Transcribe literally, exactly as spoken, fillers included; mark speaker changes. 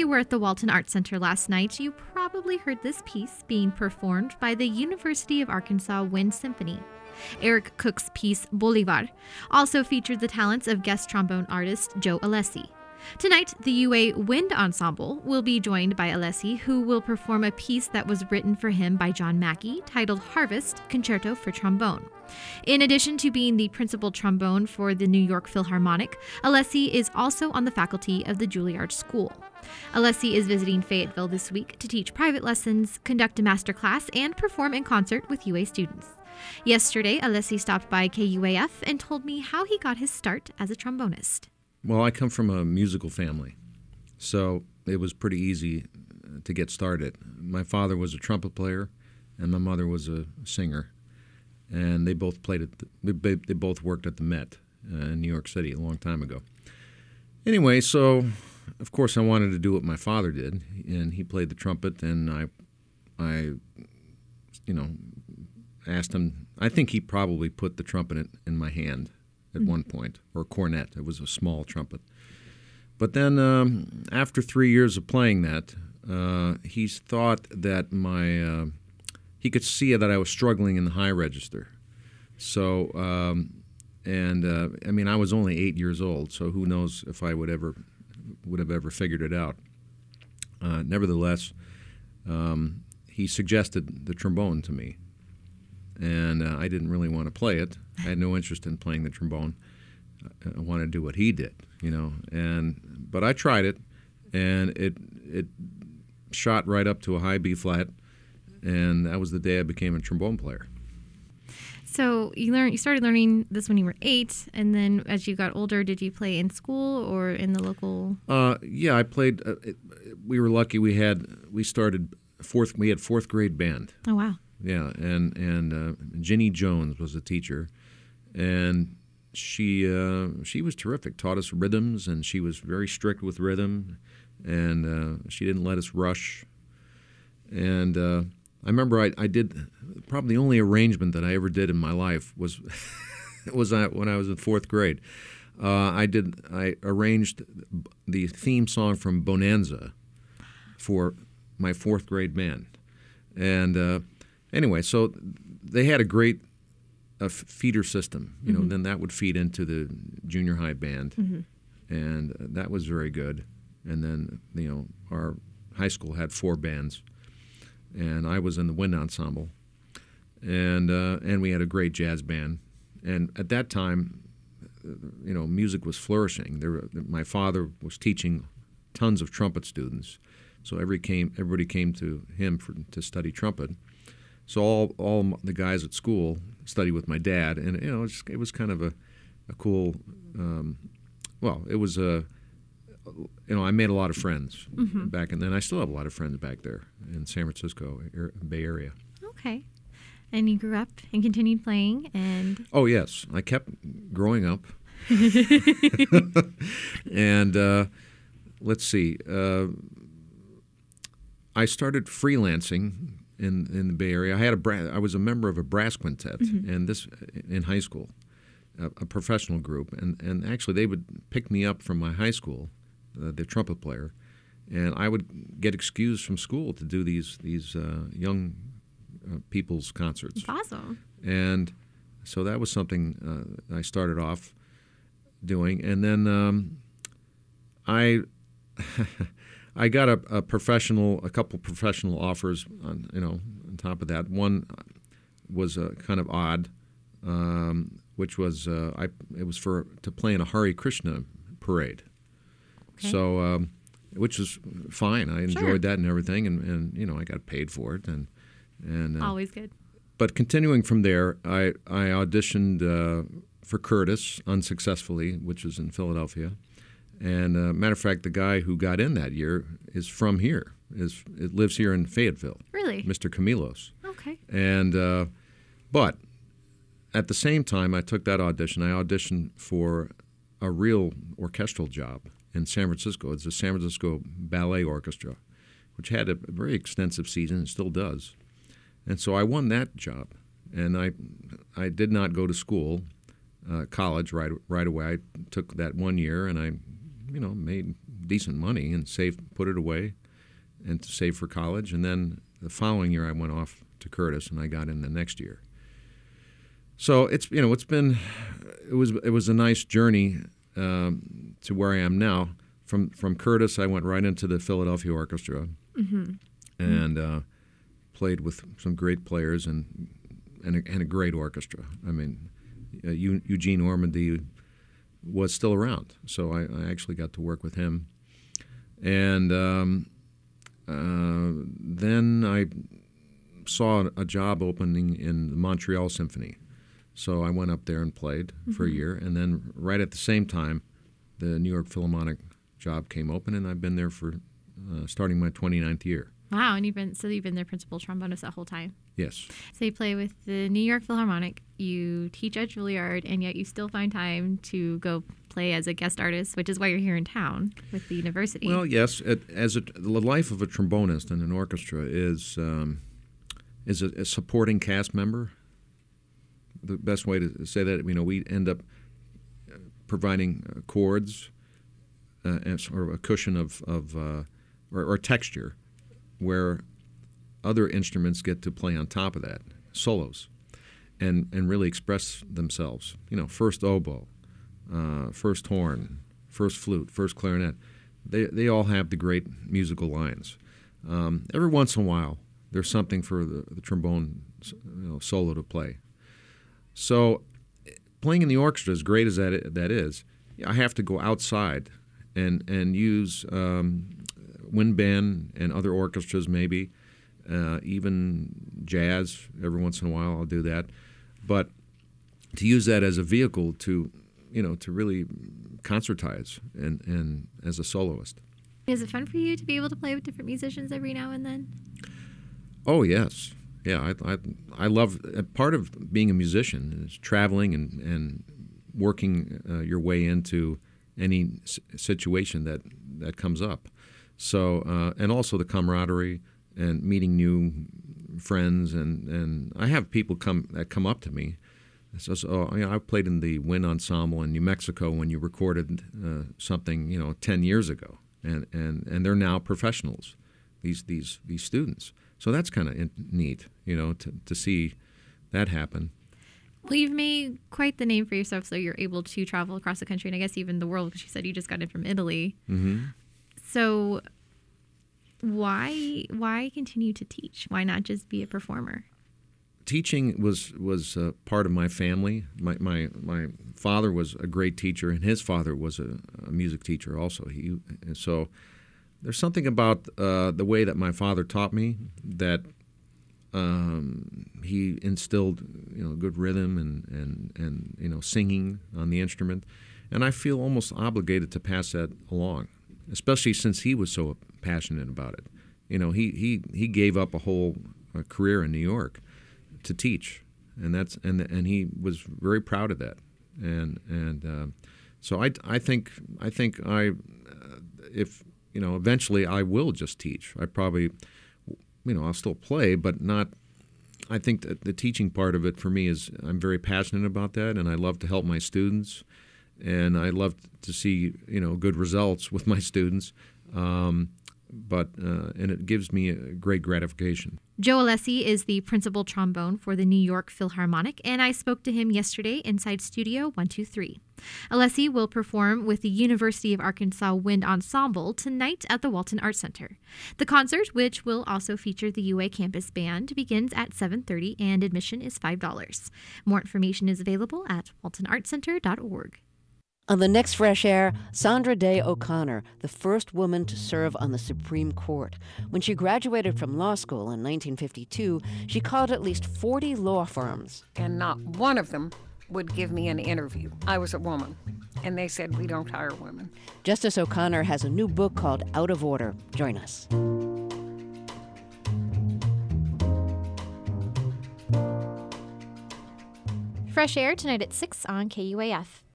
Speaker 1: you were at the Walton Arts Center last night, you probably heard this piece being performed by the University of Arkansas Wind Symphony. Eric Cook's piece, Bolivar, also featured the talents of guest trombone artist Joe Alessi. Tonight, the U A Wind Ensemble will be joined by Alessi, who will perform a piece that was written for him by John Mackey, titled Harvest, Concerto for Trombone. In addition to being the principal trombone for the New York Philharmonic, Alessi is also on the faculty of the Juilliard School. Alessi is visiting Fayetteville this week to teach private lessons, conduct a master class, and perform in concert with U A students. Yesterday, Alessi stopped by K U A F and told me how he got his start as a trombonist.
Speaker 2: Well, I come from a musical family, so it was pretty easy to get started. My father was a trumpet player, and my mother was a singer, and they both played at the, they, they both worked at the Met uh, in New York City a long time ago. Anyway, so of course I wanted to do what my father did, and he played the trumpet, and I, I, you know, asked him. I think he probably put the trumpet in, in my hand at one point, or a cornet. It was a small trumpet. But then um, after three years of playing that, uh, he thought that my, uh, he could see that I was struggling in the high register. So, um, and uh, I mean, I was only eight years old, so who knows if I would ever, would have ever figured it out. Uh, nevertheless, um, he suggested the trombone to me. And uh, I didn't really want to play it. I had no interest in playing the trombone. I wanted to do what he did, you know. And but I tried it, and it it shot right up to a high B flat, and that was the day I became a trombone player.
Speaker 1: So you learned you started learning this when you were eight, and then as you got older, did you play in school or in the local?
Speaker 2: Uh, yeah, I played. Uh, it, we were lucky. We had we started fourth. We had fourth grade band.
Speaker 1: Oh wow.
Speaker 2: Yeah, and and uh, Ginny Jones was the teacher, and she uh, she was terrific. Taught us rhythms, and she was very strict with rhythm, and uh, she didn't let us rush. And uh, I remember I, I did probably the only arrangement that I ever did in my life was was I, when I was in fourth grade. Uh, I did I arranged the theme song from Bonanza for my fourth grade band, and. Uh, Anyway, so they had a great uh, feeder system, you know. Mm-hmm. Then that would feed into the junior high band, mm-hmm. and uh, that was very good. And then, you know, our high school had four bands, and I was in the wind ensemble, and uh, and we had a great jazz band. And at that time, you know, music was flourishing. There, my father was teaching tons of trumpet students, so every came everybody came to him for, to study trumpet. So all all the guys at school studied with my dad, and you know it was, it was kind of a, a cool. Um, well, it was a. You know, I made a lot of friends mm-hmm. back, and then I still have a lot of friends back there in San Francisco, Bay Area.
Speaker 1: Okay, and you grew up and continued playing, and
Speaker 2: oh yes, I kept growing up, and uh, let's see, uh, I started freelancing. In, in the Bay Area, I had a bra- I was a member of a brass quintet, mm-hmm. and this in high school, a, a professional group, and, and actually they would pick me up from my high school, uh, the trumpet player, and I would get excused from school to do these these uh, young uh, people's concerts.
Speaker 1: Awesome.
Speaker 2: And so that was something uh, I started off doing, and then um, I. I got a, a professional, a couple professional offers. On, you know, on top of that, one was uh, kind of odd, um, which was uh, I. It was for to play in a Hare Krishna parade. Okay. So, um, which was fine. I enjoyed sure. that and everything, and, and you know, I got paid for it, and and uh,
Speaker 1: always good.
Speaker 2: But continuing from there, I I auditioned uh, for Curtis unsuccessfully, which was in Philadelphia. And uh, matter of fact, the guy who got in that year is from here. Is it lives here in Fayetteville.
Speaker 1: Really?
Speaker 2: Mister Camilos.
Speaker 1: Okay.
Speaker 2: And uh, but at the same time, I took that audition. I auditioned for a real orchestral job in San Francisco. It's the San Francisco Ballet Orchestra, which had a very extensive season and still does. And so I won that job. And I I did not go to school, uh, college right right away. I took that one year and I. You know, made decent money and save, put it away, and to save for college. And then the following year, I went off to Curtis, and I got in the next year. So it's you know it's been it was it was a nice journey um, to where I am now. From from Curtis, I went right into the Philadelphia Orchestra, mm-hmm. and uh, played with some great players and and a, and a great orchestra. I mean, uh, Eugene Ormandy was still around, so I, I actually got to work with him. And um, uh, then I saw a job opening in the Montreal Symphony, so I went up there and played mm-hmm. for a year. And then right at the same time, the New York Philharmonic job came open, and I've been there for uh, starting my twenty-ninth year.
Speaker 1: Wow, and you've been so you've been their principal trombonist that whole time.
Speaker 2: Yes.
Speaker 1: So you play with the New York Philharmonic, you teach at Juilliard, and yet you still find time to go play as a guest artist, which is why you're here in town with the university.
Speaker 2: Well, yes. It, as a, the life of a trombonist in an orchestra is um, is a, a supporting cast member. The best way to say that, you know, we end up providing uh, chords uh, and sort of a cushion of, of uh, or, or texture, where other instruments get to play on top of that, solos, and, and really express themselves. You know, first oboe, uh, first horn, first flute, first clarinet. They they all have the great musical lines. Um, every once in a while, there's something for the, the trombone you know, solo to play. So playing in the orchestra, as great as that that is, I have to go outside and, and use um, wind band and other orchestras maybe, uh, even jazz. Every once in a while I'll do that. But to use that as a vehicle to, you know, to really concertize and, and as a soloist.
Speaker 1: Is it fun for you to be able to play with different musicians every now and then?
Speaker 2: Oh, yes. Yeah, I, I, I love, part of being a musician is traveling and, and working uh, your way into any s- situation that, that comes up. So, uh, and also the camaraderie and meeting new friends, and, and I have people come that come up to me. So, so you know, I played in the wind ensemble in New Mexico when you recorded uh, something, you know, ten years ago, and, and, and they're now professionals, these these these students. So that's kind of neat, you know, to to see that happen.
Speaker 1: Well, you've made quite the name for yourself, so you're able to travel across the country and I guess even the world, because you said you just got in from Italy.
Speaker 2: Mm-hmm.
Speaker 1: So why why continue to teach? Why not just be a performer?
Speaker 2: Teaching was was uh, part of my family. My, my my father was a great teacher, and his father was a, a music teacher also. He so there's something about uh, the way that my father taught me that um, he instilled, you know, good rhythm and, and, and you know singing on the instrument, and I feel almost obligated to pass that along, especially since he was so passionate about it. You know, he he, he gave up a whole uh, career in New York to teach, and that's and and he was very proud of that, and and uh, so I I think I think I uh, if you know eventually I will just teach. I probably you know I'll still play, but not. I think that the teaching part of it for me is I'm very passionate about that, and I love to help my students, and I love to see you know good results with my students. Um, But uh, and it gives me a great gratification.
Speaker 1: Joe Alessi is the principal trombone for the New York Philharmonic, and I spoke to him yesterday inside Studio one two three. Alessi will perform with the University of Arkansas Wind Ensemble tonight at the Walton Arts Center. The concert, which will also feature the U A Campus Band, begins at seven thirty, and admission is five dollars. More information is available at walton arts center dot org.
Speaker 3: On the next Fresh Air, Sandra Day O'Connor, the first woman to serve on the Supreme Court. When she graduated from law school in nineteen fifty-two, she called at least forty law firms.
Speaker 4: And not one of them would give me an interview. I was a woman, and they said, we don't hire women.
Speaker 3: Justice O'Connor has a new book called Out of Order. Join us.
Speaker 5: Fresh Air tonight at six on K U A F.